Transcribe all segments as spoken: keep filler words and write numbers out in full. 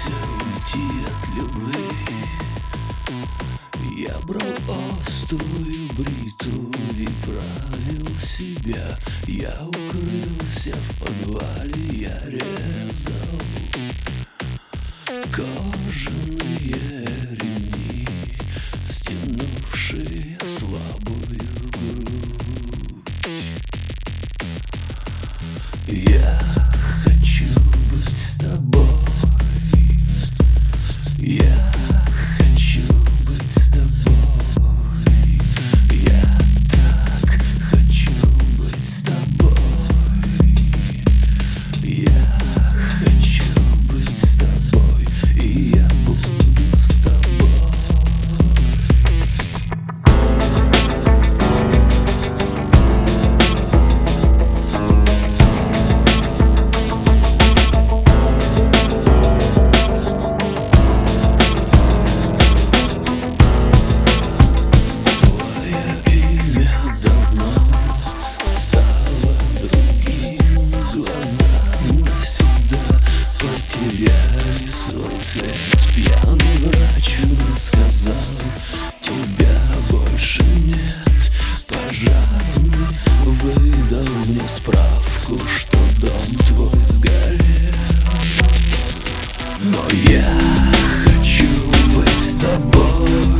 боялся уйти от любви. Я брал острую бритву и правил себя. Я укрылся в подвале, я резал кожаные ремни, стянувшие слабую грудь. Я хочу быть с тобой. Я хочу быть с тобой. Я так хочу быть с тобой. Я хочу быть с тобой, и я буду с тобой. Потеряли свой цвет. Пьяный врач мне сказал: тебя больше нет. Пожарный выдал мне справку, что дом твой сгорел. Но я хочу быть с тобой.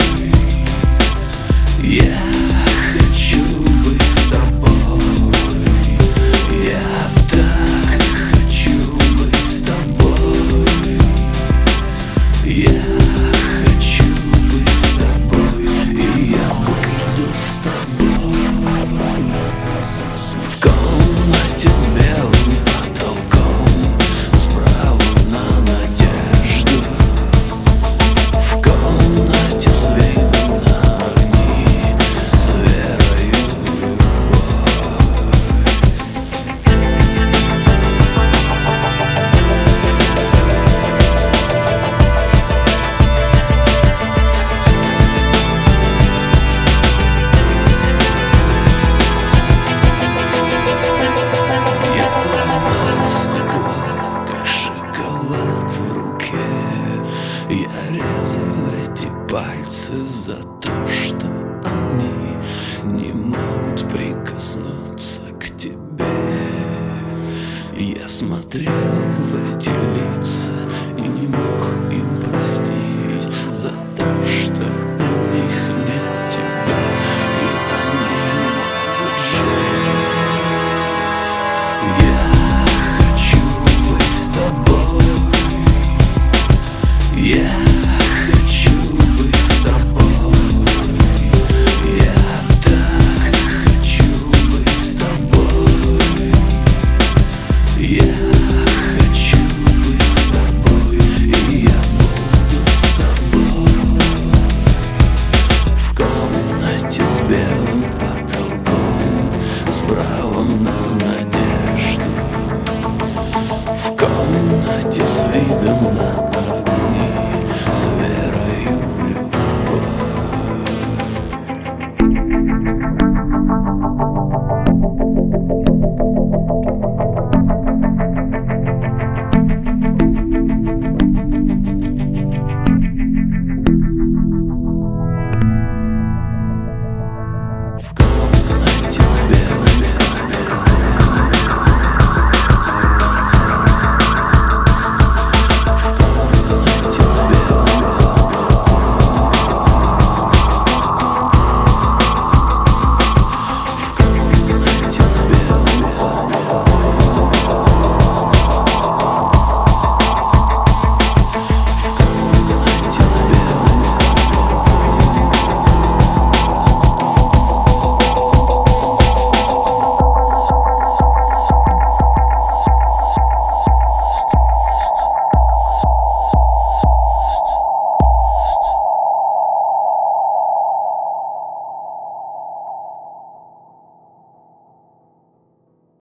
Я хочу быть с тобой. Я так хочу быть с тобой. Я хочу быть с тобой, и я буду с тобой. В комнате с белым потолком, с правом на надежду. В комнате с видом на огни, с верою в любовь. Я резал эти пальцы за то, что они не могут прикоснуться к тебе. Я смотрел в эти лица